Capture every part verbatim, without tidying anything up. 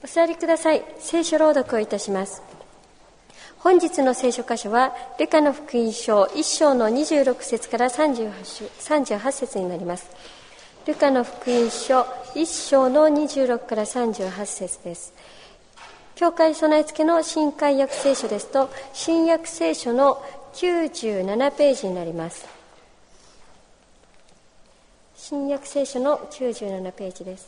お座りください。聖書朗読をいたします。本日の聖書箇所はルカの福音書いっ章のにじゅうろく節からさんじゅうはち節になります。ルカの福音書いっ章のにじゅうろくからさんじゅうはち節です。教会備え付けの新海約聖書ですと、新約聖書のきゅうじゅうななページになります。新約聖書のきゅうじゅうななページです。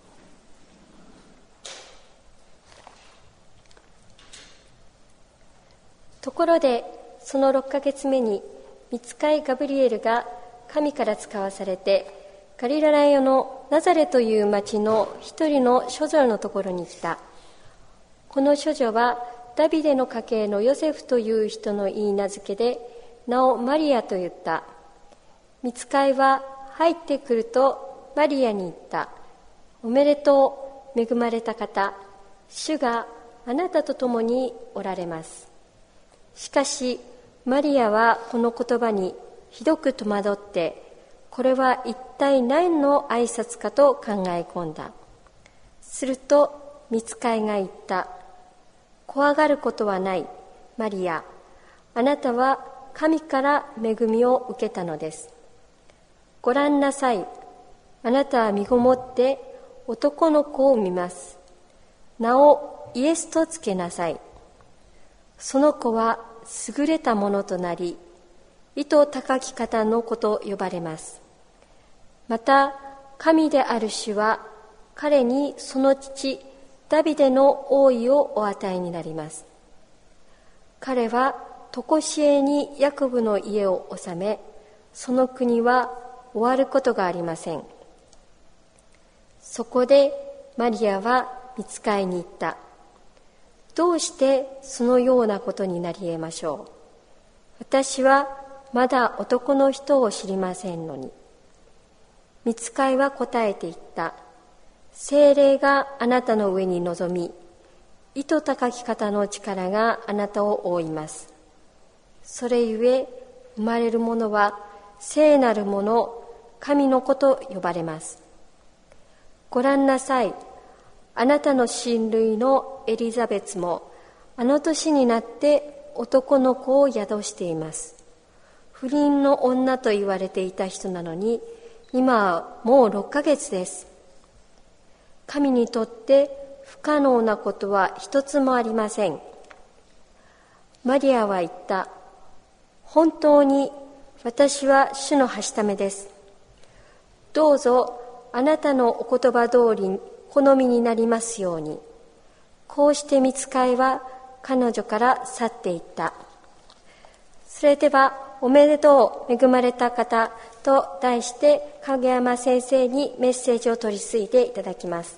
ところでそのろっかげつめに御使いガブリエルが神から使わされてガリラヤのナザレという町の一人の処女のところに来た。この処女はダビデの家系のヨセフという人の言い名付けで名をマリアと言った。御使いは入ってくるとマリアに言った。おめでとう、恵まれた方、主があなたと共におられます。しかしマリアはこの言葉にひどく戸惑って、これは一体何の挨拶かと考え込んだ。すると御使いが言った。怖がることはない、マリア。あなたは神から恵みを受けたのです。ごらんなさい。あなたは身ごもって男の子を産みます。名をイエスとつけなさい。その子は優れたものとなり、意図高き方の子と呼ばれます。また神である主は彼にその父ダビデの王位をお与えになります。彼は常しえにヤコブの家を治め、その国は終わることがありません。そこでマリアは御使いに言った。どうしてそのようなことになり得ましょう。私はまだ男の人を知りませんのに。御使いは答えて言った。聖霊があなたの上に臨み、意図高き方の力があなたを覆います。それゆえ生まれるものは聖なるもの、神の子と呼ばれます。ごらんなさい。あなたの親類のエリザベツもあの年になって男の子を宿しています。不倫の女と言われていた人なのに、今はもうろっかげつです。神にとって不可能なことは一つもありません。マリアは言った。本当に私は主のはしためです。どうぞあなたのお言葉通り好みになりますように。こうして御使いは彼女から去っていった。それではおめでとう、恵まれた方と題して影山先生にメッセージを取り次いでいただきます。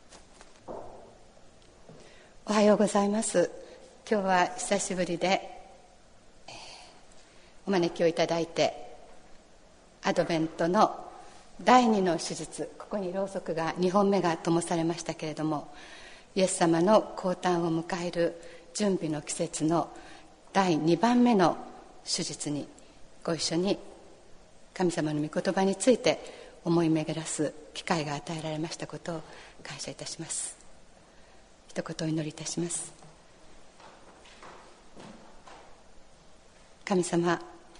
おはようございます。今日は久しぶりでお招きをいただいて、アドベントのだいにの手術、ここにろうそくがにほんめが灯されましたけれども、イエス様の降誕を迎える準備の季節のだいにばんめの手術にご一緒に神様の御言葉について思い巡らす機会が与えられましたことを感謝いたします。一言お祈りいたします。神様、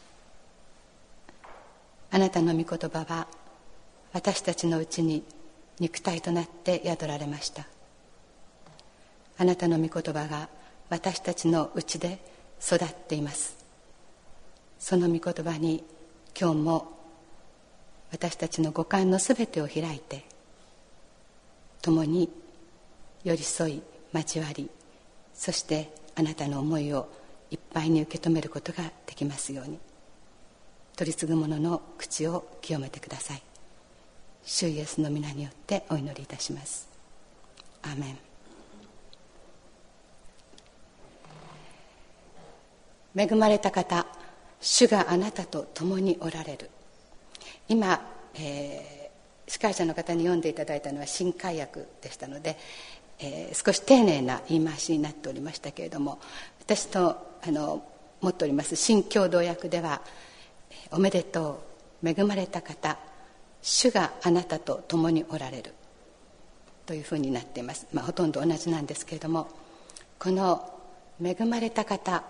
あなたの御言葉は私たちのうちに肉体となって宿られました。あなたの御言葉が私たちのうちで育っています。その御言葉に今日も私たちの五感のすべてを開いて、共に寄り添い交わり、そしてあなたの思いをいっぱいに受け止めることができますように、取り次ぐ者の口を清めてください。主イエスの皆によってお祈りいたします。アーメン。恵まれた方、主があなたと共におられる。今、えー、司会者の方に読んでいただいたのは新海訳でしたので、えー、少し丁寧な言い回しになっておりましたけれども、私とあの持っております新共同訳では、おめでとう、恵まれた方、主があなたと共におられる。 というふうになっています、まあ、ほとんど同じなんですけれども、この恵まれた方、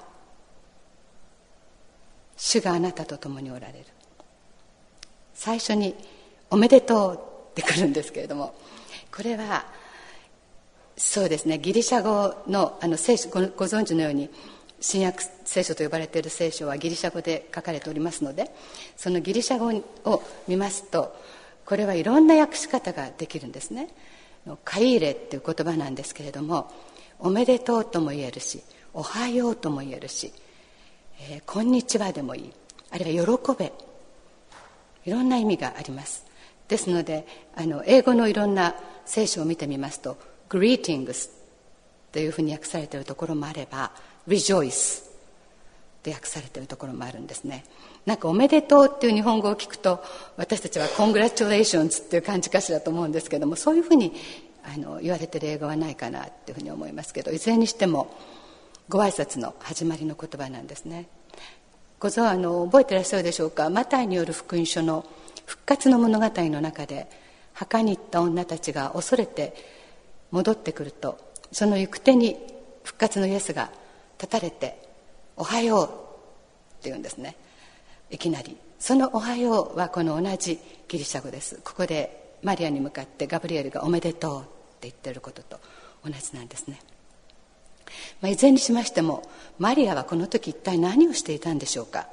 主があなたと共におられる。最初におめでとうってくるんですけれども、これはそうですね、ギリシャ語のあの聖書 ご, ご存知のように新約聖書と呼ばれている聖書はギリシャ語で書かれておりますので、そのギリシャ語を見ますと、これはいろんな訳し方ができるんですね。カイーレっていう言葉なんですけれども、おめでとうとも言えるし、おはようとも言えるし、えー、こんにちはでもいい、あるいは喜べ、いろんな意味があります。ですので、あの英語のいろんな聖書を見てみますと、Greetings というふうに訳されているところもあれば、Rejoice と訳されているところもあるんですね。なんかおめでとうっていう日本語を聞くと、私たちは Congratulations っていう感じかしらと思うんですけども、そういうふうにあの言われている英語はないかなっていうふうに思いますけど、いずれにしてもご挨拶の始まりの言葉なんですね。ご存あの覚えていらっしゃるでしょうか。マタイによる福音書の復活の物語の中で、墓に行った女たちが恐れて戻ってくると、その行く手に復活のイエスが立たれて、おはようって言うんですね。いきなりそのおはようはこの同じギリシャ語です。ここでマリアに向かってガブリエルがおめでとうって言っていることと同じなんですね。まあ、いずれにしましても、マリアはこの時一体何をしていたんでしょうか。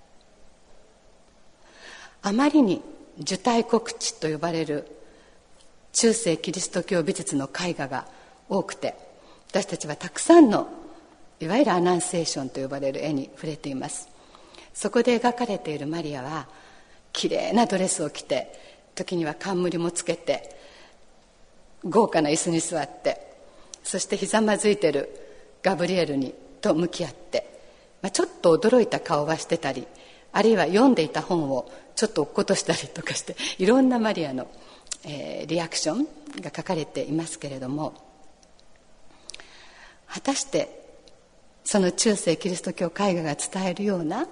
あまりに受胎告知と呼ばれる中世キリスト教美術の絵画が多くて、私たちはたくさんのいわゆるアナンセーションと呼ばれる絵に触れています。そこで描かれているマリアはきれいなドレスを着て、時には冠もつけて、豪華な椅子に座って、そしてひざまずいているガブリエルにと向き合って、まあ、ちょっと驚いた顔はしてたり、あるいは読んでいた本をちょっと落っことしたりとかして、いろんなマリアの、えー、リアクションが書かれていますけれども、果たしてその中世キリスト教絵画が伝えるような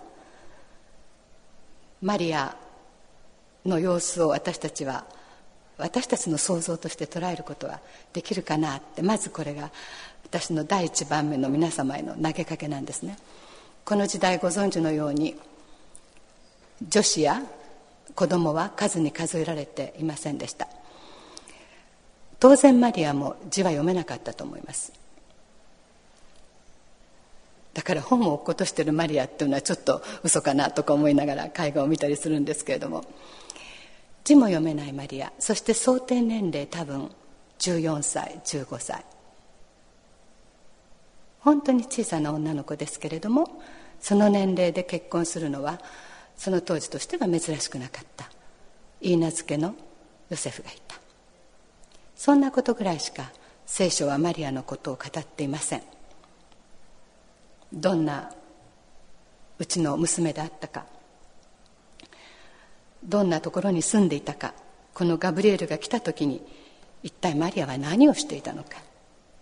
マリアの様子を私たちは私たちの想像として捉えることはできるかなって、まずこれが私の第一番目の皆様への投げかけなんですね。この時代ご存知のように、女子や子供は数に数えられていませんでした。当然マリアも字は読めなかったと思います。だから本を落っことしているマリアっていうのはちょっと嘘かなとか思いながら絵画を見たりするんですけれども、字も読めないマリア、そして想定年齢多分じゅうよんさいじゅうごさい、本当に小さな女の子ですけれども、その年齢で結婚するのはその当時としては珍しくなかった。いい名付けのヨセフがいた。そんなことぐらいしか聖書はマリアのことを語っていません。どんなうちの娘であったか、どんなところに住んでいたか、このガブリエルが来た時に一体マリアは何をしていたのか、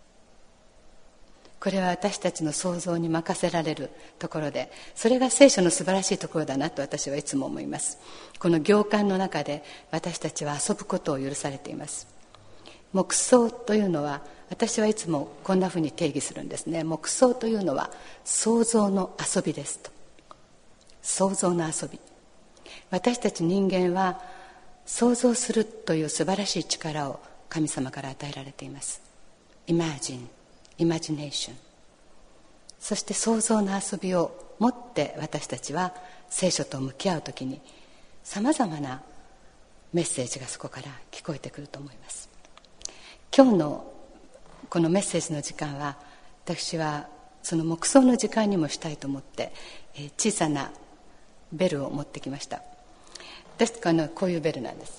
これは私たちの想像に任せられるところで、それが聖書の素晴らしいところだなと私はいつも思います。この行間の中で私たちは遊ぶことを許されています。黙想というのは、私はいつもこんなふうに定義するんですね。黙想というのは想像の遊びですと。想像の遊び。私たち人間は想像するという素晴らしい力を神様から与えられています。 Imagine、 Imagination。 そして想像の遊びを持って私たちは聖書と向き合うときにさまざまなメッセージがそこから聞こえてくると思います。今日のこのメッセージの時間は、私はその黙想の時間にもしたいと思って、えー、小さなベルを持ってきました。ですからこういうベルなんです。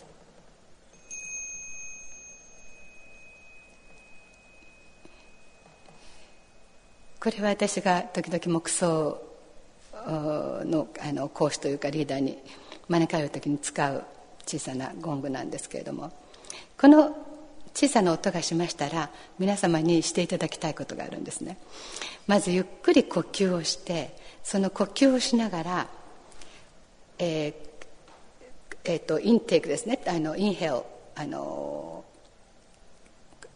これは私が時々黙想 の, あの講師というかリーダーに招かれる時に使う小さなゴングなんですけれども、この小さな音がしましたら皆様にしていただきたいことがあるんですね。まずゆっくり呼吸をして、その呼吸をしながら、えーえー、とインテークですね、あのインヘル、あの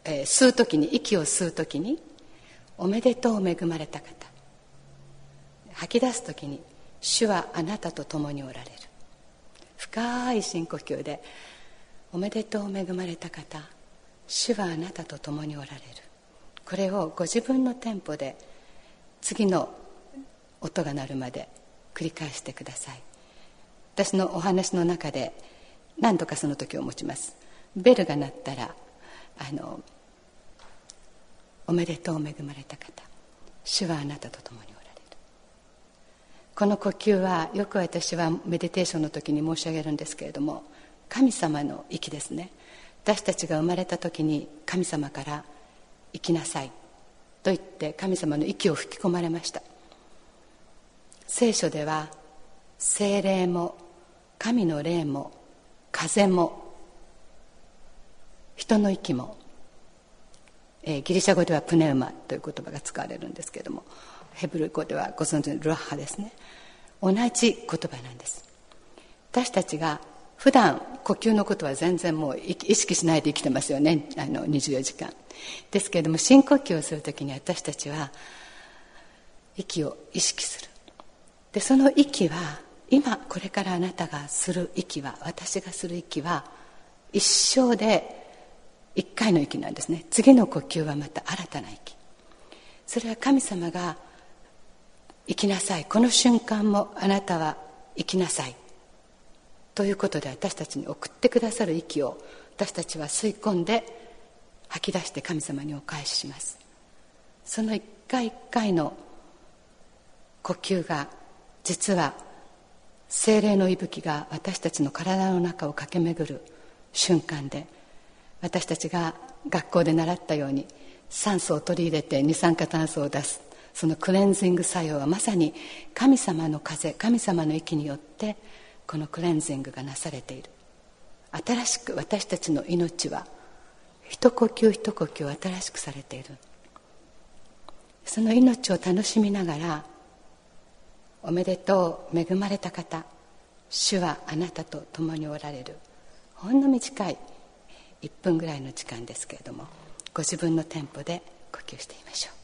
えー、吸うときに、息を吸うときにおめでとう恵まれた方、吐き出すときに主はあなたと共におられる。深い深呼吸でおめでとう恵まれた方、主はあなたと共におられる。これをご自分のテンポで次の音が鳴るまで繰り返してください。私のお話の中で何度かその時を持ちます。ベルが鳴ったら、あのおめでとう恵まれた方、主はあなたと共におられる。この呼吸はよく私はメディテーションの時に申し上げるんですけれども、神様の息ですね。私たちが生まれた時に神様から生きなさいと言って神様の息を吹き込まれました。聖書では聖霊も神の霊も風も人の息も、えー、ギリシャ語ではプネウマという言葉が使われるんですけれども、ヘブル語ではご存知のルアッハですね。同じ言葉なんです。私たちが普段呼吸のことは全然もう意識しないで生きてますよね、あのにじゅうよじかんですけれども、深呼吸をするときに私たちは息を意識する。でその息は今これからあなたがする息は、私がする息は一生で一回の息なんですね。次の呼吸はまた新たな息。それは神様が生きなさい、この瞬間もあなたは生きなさいということで私たちに送ってくださる息を私たちは吸い込んで吐き出して神様にお返しします。その一回一回の呼吸が実は聖霊の息吹が私たちの体の中を駆け巡る瞬間で、私たちが学校で習ったように酸素を取り入れて二酸化炭素を出す、そのクレンジング作用はまさに神様の風、神様の息によってこのクレンジングがなされている。新しく私たちの命は一呼吸一呼吸新しくされている。その命を楽しみながら、おめでとう恵まれた方、主はあなたと共におられる。ほんの短いいっぷんぐらいの時間ですけれども、ご自分のテンポで呼吸してみましょう。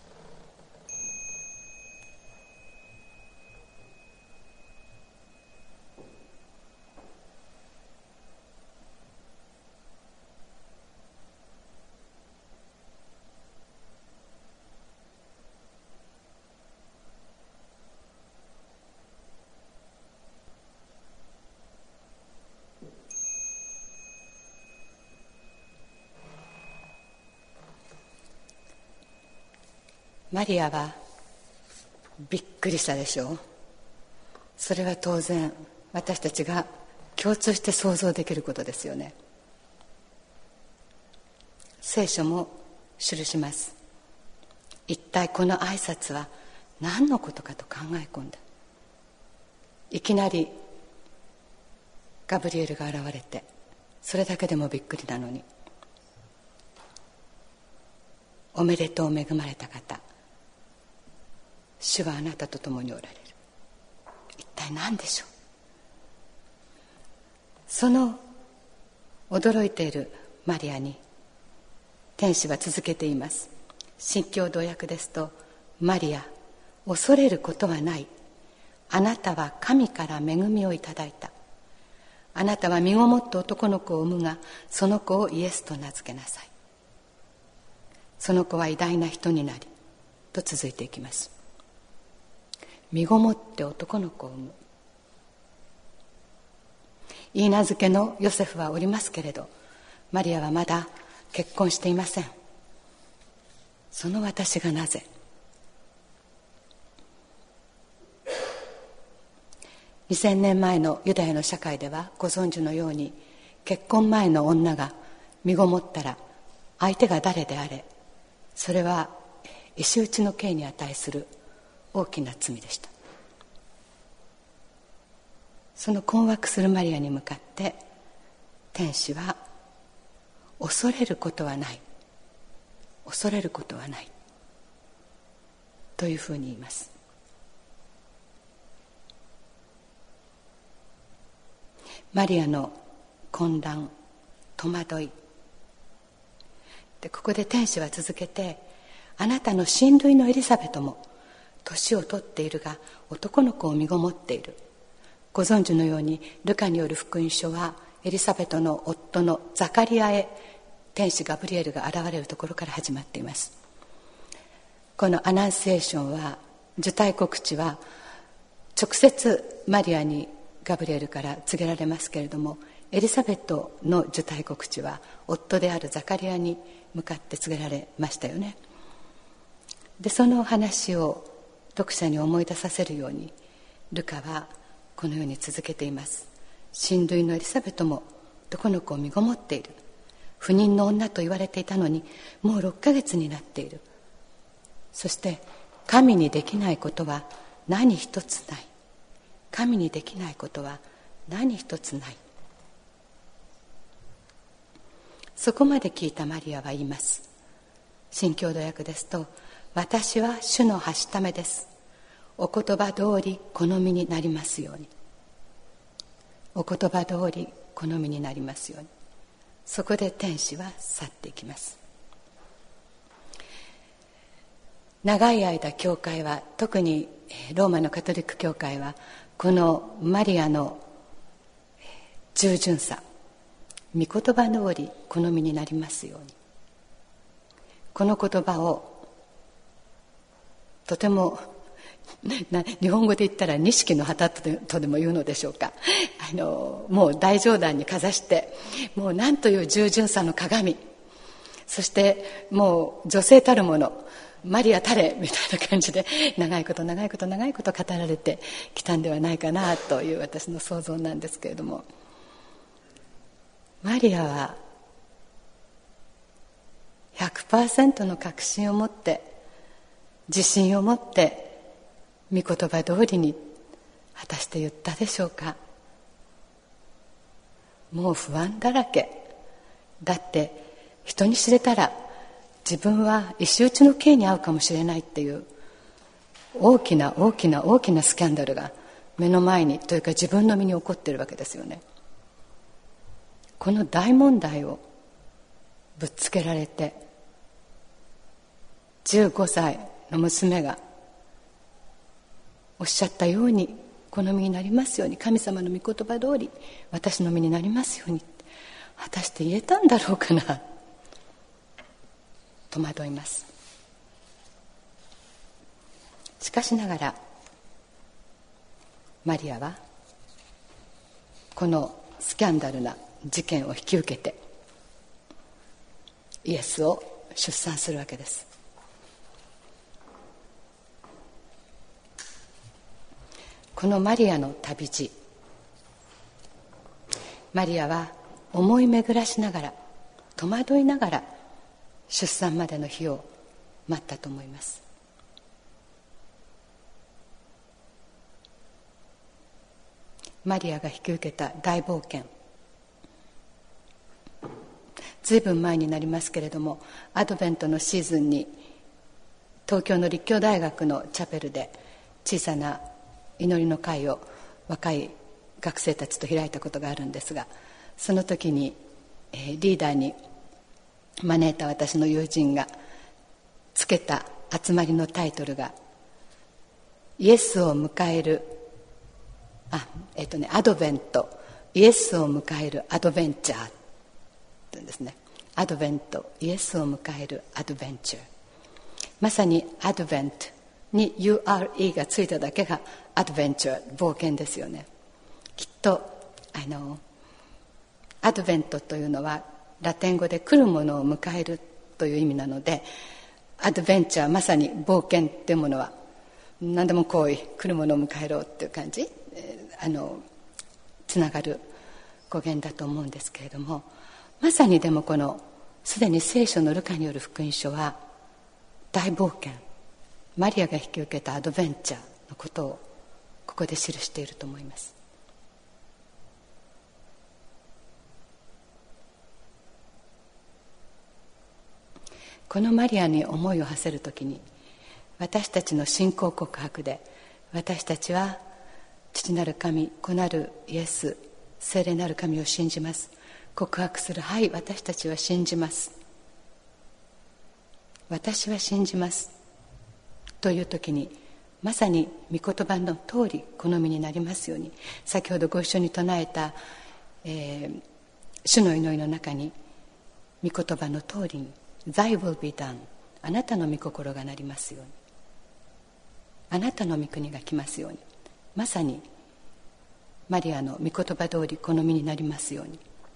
マリアはびっくりしたでしょう。それは当然私たちが共通して想像できることですよね。聖書も記します。一体この挨拶は何のことかと考え込んだ。いきなりガブリエルが現れて、それだけでもびっくりなのに、おめでとう恵まれた方、主はあなたと共におられる。一体何でしょう。その驚いているマリアに天使は続けています。新共同訳ですと、マリア、恐れることはない。あなたは神から恵みをいただいた。あなたは身ごもって男の子を産むが、その子をイエスと名付けなさい。その子は偉大な人になり、と続いていきます。身ごもって男の子を産む。いい名付けのヨセフはおりますけれど、マリアはまだ結婚していません。その私がなぜ。にせんねんまえのユダヤの社会ではご存知のように、結婚前の女が身ごもったら相手が誰であれ、それは石打ちの刑に値する大きな罪でした。その困惑するマリアに向かって天使は、恐れることはない、恐れることはないというふうに言います。マリアの混乱、戸惑い、 でここで天使は続けて、あなたの親類のエリザベトも年を取っているが男の子を身ごもっている。ご存知のようにルカによる福音書はエリザベトの夫のザカリアへ天使ガブリエルが現れるところから始まっています。このアナンシエーションは、受胎告知は直接マリアにガブリエルから告げられますけれども、エリザベトの受胎告知は夫であるザカリアに向かって告げられましたよね。でその話を読者に思い出させるように、ルカはこのように続けています。親類のエリザベトも男の子を身ごもっている。不妊の女と言われていたのにもうろっかげつになっている。そして神にできないことは何一つない。神にできないことは何一つない。そこまで聞いたマリアは言います。新共同訳ですと、私は主のはしためです。お言葉通り好みになりますように。お言葉通り好みになりますように。そこで天使は去っていきます。長い間教会は、特にローマのカトリック教会は、このマリアの従順さ、御言葉通り好みになりますように、この言葉をとても日本語で言ったら錦の旗とでも言うのでしょうか、あのもう大上段にかざして、もう何という従順さの鏡、そしてもう女性たるもの、マリアたれみたいな感じで長いこと長いこと長いこと語られてきたんではないかなという私の想像なんですけれども、マリアは ひゃくパーセント の確信を持って、自信を持って御言葉通りに果たして言ったでしょうか。もう不安だらけだって、人に知れたら自分は石打ちの刑に遭うかもしれないっていう大きな大きな大きなスキャンダルが目の前にというか自分の身に起こっているわけですよね。この大問題をぶっつけられて、じゅうごさいの娘がおっしゃったように好みになりますように、神様の御言葉通り私の身になりますように、果たして言えたんだろうかな、戸惑います。しかしながらマリアはこのスキャンダルな事件を引き受けてイエスを出産するわけです。このマリアの旅路、マリアは思い巡らしながら、戸惑いながら出産までの日を待ったと思います。マリアが引き受けた大冒険、ずいぶん前になりますけれども、アドベントのシーズンに東京の立教大学のチャペルで小さな祈りの会を若い学生たちと開いたことがあるんですが、その時に、えー、リーダーに招いた私の友人がつけた集まりのタイトルがイエスを迎えるあ、えっとね、アドベント、イエスを迎えるアドベンチャーって言うんですね。アドベント、イエスを迎えるアドベンチャー、まさにアドベントに ユーアールイー がついただけがアドベンチャー、冒険ですよね。きっとあのアドベントというのはラテン語で来るものを迎えるという意味なので、アドベンチャー、まさに冒険っていうものは何でも来い、来るものを迎えろっていう感じ、えー、あのつながる語源だと思うんですけれども、まさにでもこのすでに聖書のルカによる福音書は大冒険、マリアが引き受けたアドベンチャーのことをここで記していると思います。このマリアに思いを馳せるときに、私たちの信仰告白で、私たちは父なる神、子なるイエス、聖霊なる神を信じます、告白する、はい、私たちは信じます私は信じますという時に、まさに御言葉の通り好みになりますように、先ほどご一緒に唱えた、えー、主の祈りの中に御言葉の通りに Thy will be done、 あなたの御心がなりますように、あなたの御国が来ますように、まさにマリアの御言葉通り好みになりますよ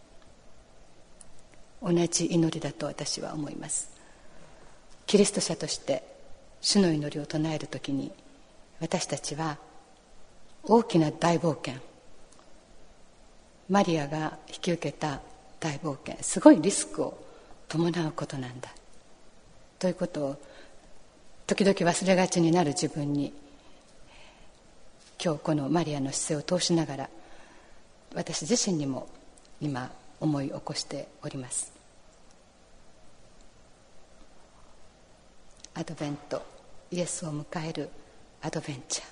うに、同じ祈りだと私は思います。キリスト者として主の祈りを唱えるときに、私たちは大きな大冒険、マリアが引き受けた大冒険、すごいリスクを伴うことなんだということを時々忘れがちになる自分に、今日このマリアの姿勢を通しながら、私自身にも今思い起こしております。アドベント、イエスを迎えるアドベンチャー。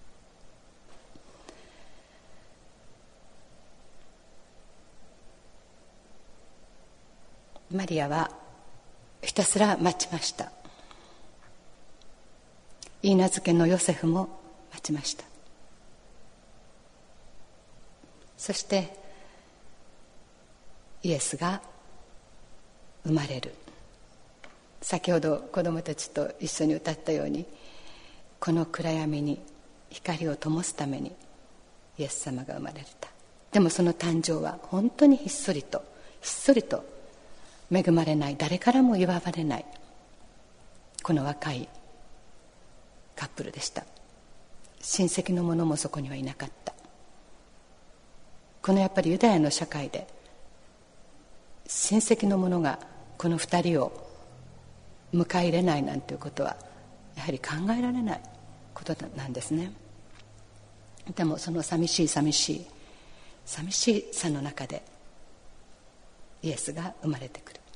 マリアはひたすら待ちました。許嫁のヨセフも待ちました。そしてイエスが生まれる。先ほど子どもたちと一緒に歌ったように、この暗闇に光を灯すためにイエス様が生まれた。でもその誕生は本当にひっそりとひっそりと恵まれない、誰からも祝われないこの若いカップルでした。親戚の者もそこにはいなかった。このやっぱりユダヤの社会で親戚の者がこの二人を迎え入れないなんていうことはやはり考えられないことなんですね。でもその寂しい寂しい寂しさの中でイエスが生まれてくる。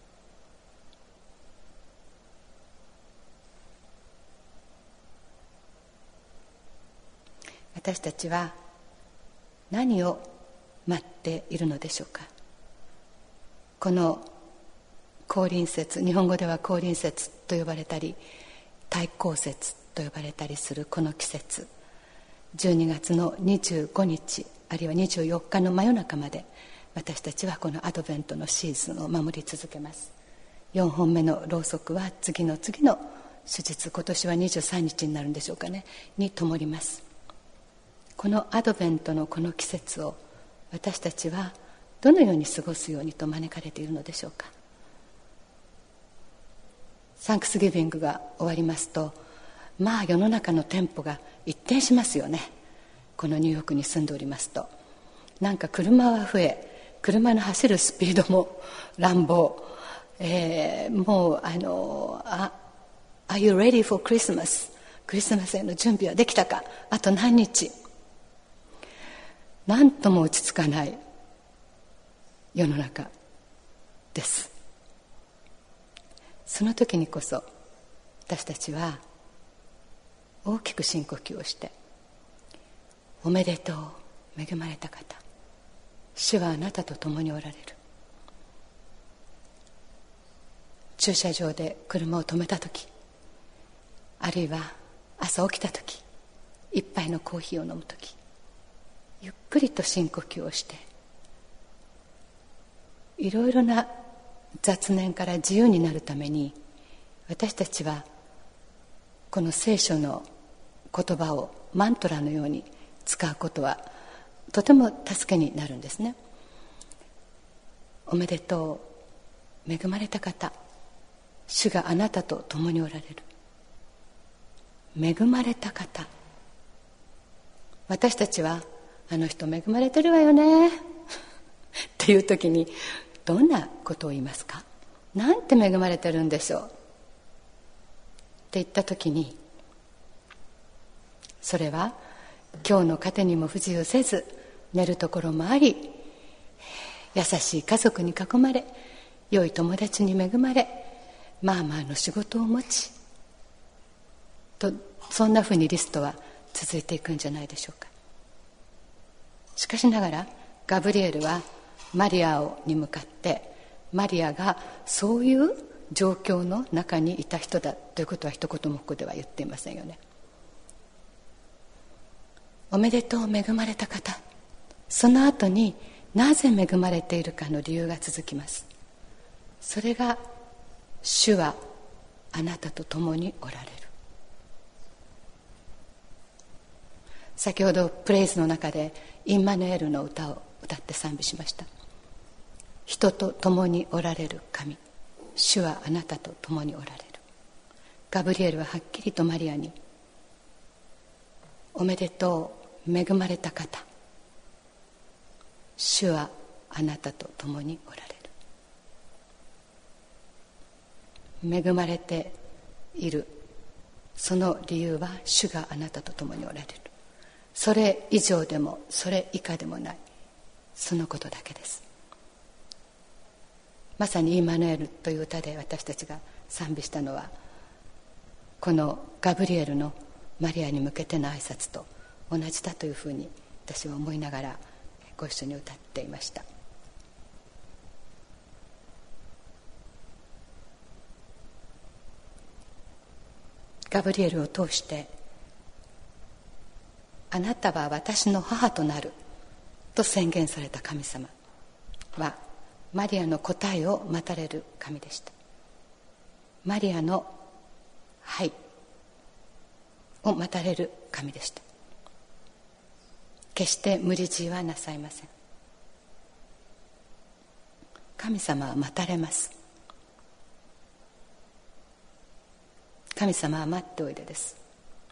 私たちは何を待っているのでしょうか。この降臨節、日本語では降臨節と呼ばれたり大降節と呼ばれたりするこの季節、じゅうにがつのにじゅうごにちあるいはにじゅうよっかの真夜中まで、私たちはこのアドベントのシーズンを守り続けます。よんほんめのろうそくは次の次の手術、今年はにじゅうさんにちになるんでしょうかね、に灯ります。このアドベントのこの季節を私たちはどのように過ごすようにと招かれているのでしょうか。サンクスギビングが終わりますと、まあ世の中のテンポが一転しますよね。このニューヨークに住んでおりますと、なんか車は増え、車の走るスピードも乱暴、えー、もうあのあ Are you ready for Christmas? クリスマスへの準備はできたか、あと何日。なんとも落ち着かない世の中です。その時にこそ私たちは大きく深呼吸をして、おめでとう、恵まれた方、主はあなたと共におられる。駐車場で車を止めた時、あるいは朝起きた時、一杯のコーヒーを飲む時、ゆっくりと深呼吸をして、いろいろな雑念から自由になるために、私たちはこの聖書の言葉をマントラのように使うことはとても助けになるんですね。おめでとう、恵まれた方、主があなたと共におられる。恵まれた方、私たちはあの人恵まれてるわよねっていう時にどんなことを言いますか。なんて恵まれてるんでしょうって言った時に、それは今日の糧にも不自由せず、寝るところもあり、優しい家族に囲まれ、良い友達に恵まれ、まあまあの仕事を持ちと、そんなふうにリストは続いていくんじゃないでしょうか。しかしながらガブリエルはマリアに向かって、マリアがそういう状況の中にいた人だということは一言もここでは言っていませんよね。おめでとう恵まれた方、その後になぜ恵まれているかの理由が続きます。それが主はあなたと共におられる。先ほどプレイズの中でインマヌエルの歌を歌って賛美しました。人と共におられる神、主はあなたと共におられる。ガブリエルははっきりとマリアに、おめでとう恵まれた方、主はあなたと共におられる。恵まれているその理由は、主があなたと共におられる。それ以上でもそれ以下でもない、そのことだけです。まさにインマヌエルという歌で私たちが賛美したのは、このガブリエルのマリアに向けての挨拶と同じだというふうに私は思いながらご一緒に歌っていました。ガブリエルを通して、あなたは私の母となると宣言された神様は、マリアの答えを待たれる神でした。マリアのはいを待たれる神でした。決して無理強いはなさいません。神様は待たれます。神様は待っておいでです。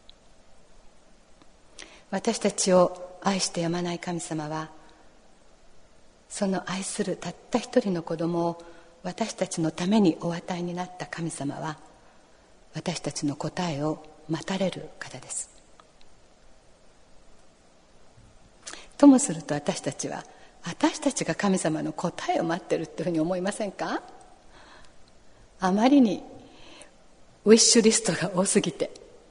私たちを愛してやまない神様は、その愛するたった一人の子供を私たちのためにお与えになった神様は、私たちの答えを待たれる方です。ともすると、私たちは私たちが神様の答えを待っているというふうに思いませんか？あまりにウィッシュリストが多すぎて、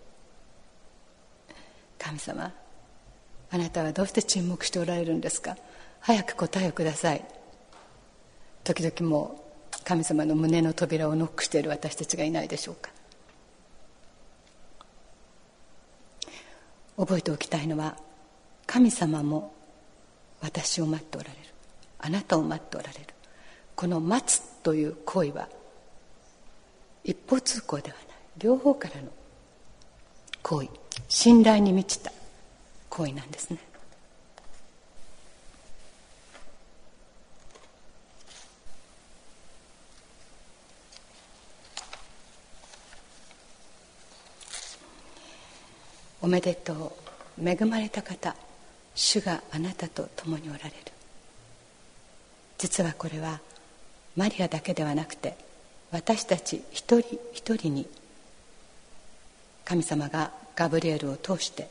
神様、あなたはどうして沈黙しておられるんですか？早く答えをください。時々もう神様の胸の扉をノックしている私たちがいないでしょうか。覚えておきたいのは、神様も私を待っておられる、あなたを待っておられる。この待つという行為は一方通行ではない、両方からの行為、信頼に満ちた行為なんですね。おめでとう恵まれた方、主があなたと共におられる。実はこれはマリアだけではなくて、私たち一人一人に神様がガブリエルを通して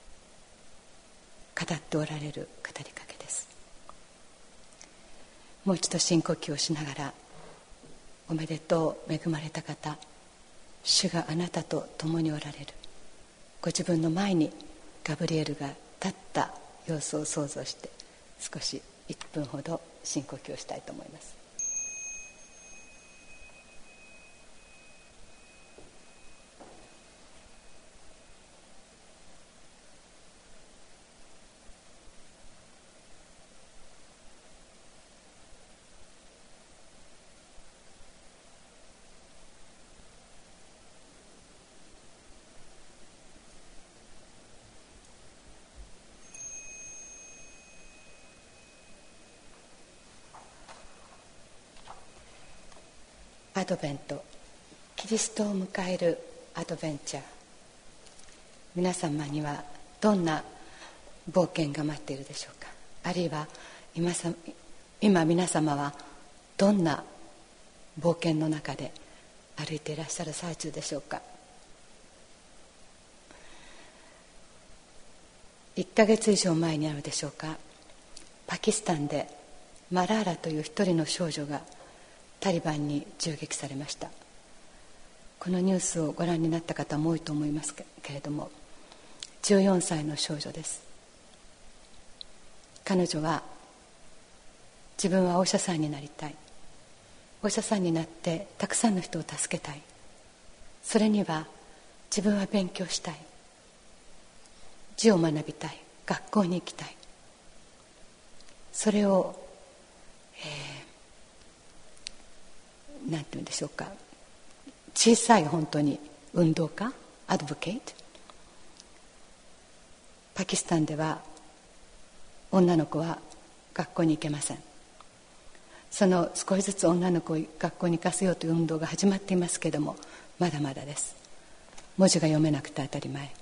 語っておられる語りかけです。もう一度深呼吸をしながら、おめでとう恵まれた方、主があなたと共におられる。ご自分の前にガブリエルが立った様子を想像して、少しいっぷんほど深呼吸をしたいと思います。アドベント、キリストを迎えるアドベンチャー、皆様にはどんな冒険が待っているでしょうか。あるいは 今, さ今皆様はどんな冒険の中で歩いていらっしゃる最中でしょうか。いっかげつ以上前にあるでしょうか、パキスタンでマラーラという一人の少女がタリバンに銃撃されました。このニュースをご覧になった方も多いと思いますけれども、じゅうよんさいの少女です。彼女は自分はお医者さんになりたい、 お医者さんになってたくさんの人を助けたい。それには自分は勉強したい、字を学びたい、学校に行きたい。それを、えー、なんていうんでしょうか、小さい本当に運動家、アドボケイト。パキスタンでは女の子は学校に行けません。その少しずつ女の子を学校に行かせようという運動が始まっていますけれども、まだまだです。文字が読めなくて当たり前。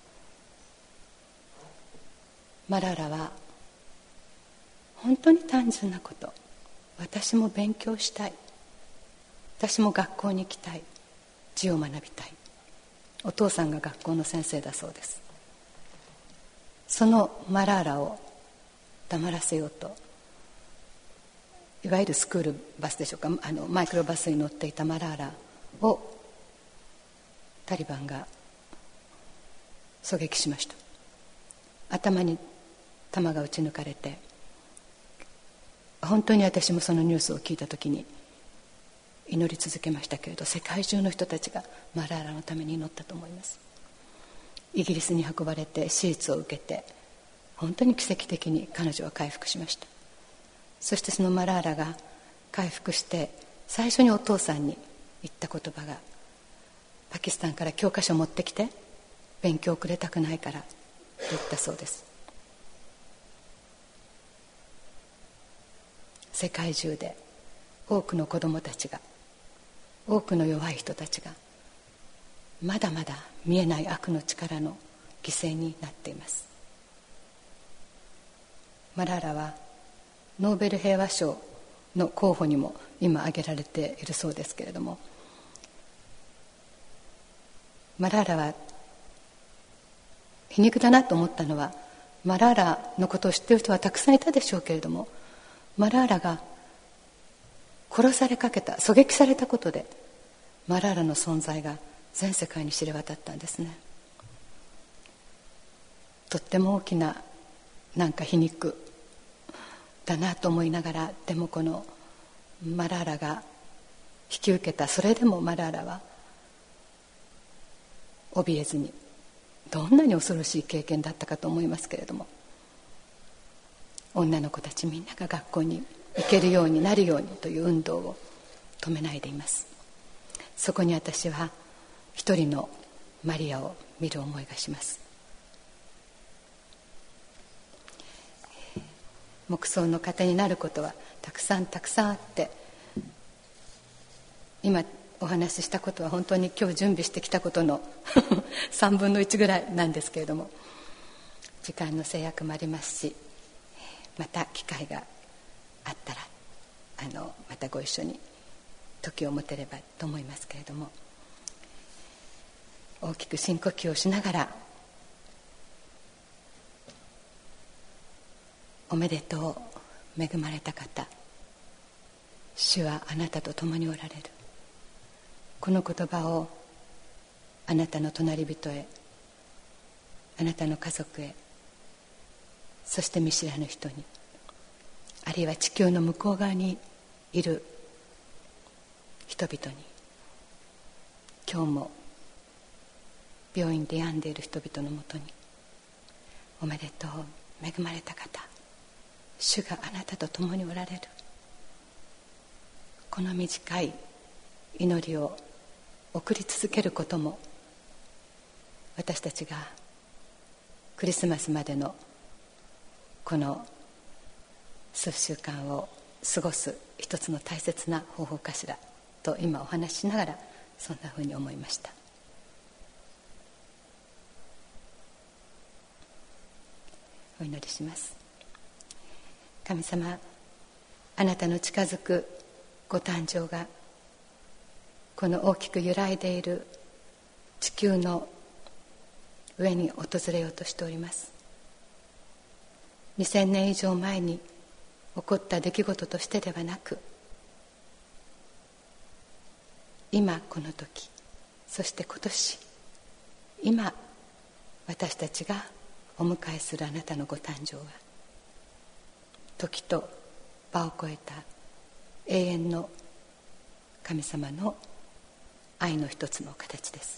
マララは本当に単純なこと、私も勉強したい、私も学校に行きたい、字を学びたい。お父さんが学校の先生だそうです。そのマラーラを黙らせようと、いわゆるスクールバスでしょうか、あのマイクロバスに乗っていたマラーラをタリバンが狙撃しました。頭に弾が撃ち抜かれて、本当に私もそのニュースを聞いた時に祈り続けましたけれど、世界中の人たちがマラーラのために祈ったと思います。イギリスに運ばれて手術を受けて、本当に奇跡的に彼女は回復しました。そしてそのマラーラが回復して最初にお父さんに言った言葉が、パキスタンから教科書を持ってきて、勉強をくれたくないからと言ったそうです。世界中で多くの子どもたちが、多くの弱い人たちがまだまだ見えない悪の力の犠牲になっています。マラーラはノーベル平和賞の候補にも今挙げられているそうですけれども、マラーラは皮肉だなと思ったのは、マラーラのことを知っている人はたくさんいたでしょうけれども、マラーラが殺されかけた、狙撃されたことでマラーラの存在が全世界に知れ渡ったんですね。とっても大きななんか皮肉だなと思いながら、でもこのマラーラが引き受けた、それでもマラーラは怯えずに、どんなに恐ろしい経験だったかと思いますけれども、女の子たちみんなが学校に行けるようになるようにという運動を止めないでいます。そこに私は一人のマリアを見る思いがします。黙想の糧になることはたくさんたくさんあって、今お話ししたことは本当に今日準備してきたことのさんぶんのいちぐらいなんですけれども、時間の制約もありますし、また機会があったらあのまたご一緒に時を持てればと思いますけれども、大きく深呼吸をしながら、おめでとう、恵まれた方、主はあなたと共におられる、この言葉をあなたの隣人へ、あなたの家族へ、そして見知らぬ人に、あるいは地球の向こう側にいる人々に、今日も病院で病んでいる人々のもとに、おめでとう、恵まれた方、主があなたと共におられる、この短い祈りを送り続けることも、私たちがクリスマスまでのこの数週間を過ごす一つの大切な方法かしらと今お話ししながら、そんなふうに思いました。お祈りします。神様、あなたの近づくご誕生がこの大きく揺らいでいる地球の上に訪れようとしております。にせんねん以上前に起こった出来事としてではなく、今この時、そして今年、今私たちがお迎えするあなたのご誕生は、時と場を超えた永遠の神様の愛の一つの形です。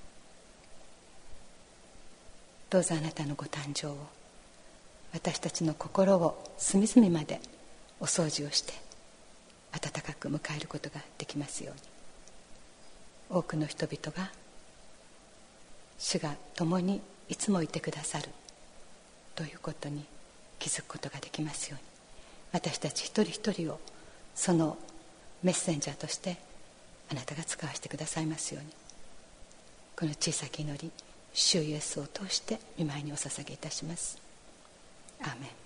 どうぞあなたのご誕生を私たちの心を隅々までお掃除をして温かく迎えることができますように。多くの人々が主が共にいつもいてくださるということに気づくことができますように、私たち一人一人をそのメッセンジャーとしてあなたが使わせてくださいますように。この小さき祈り、主イエスを通して御前にお捧げいたします。アーメン。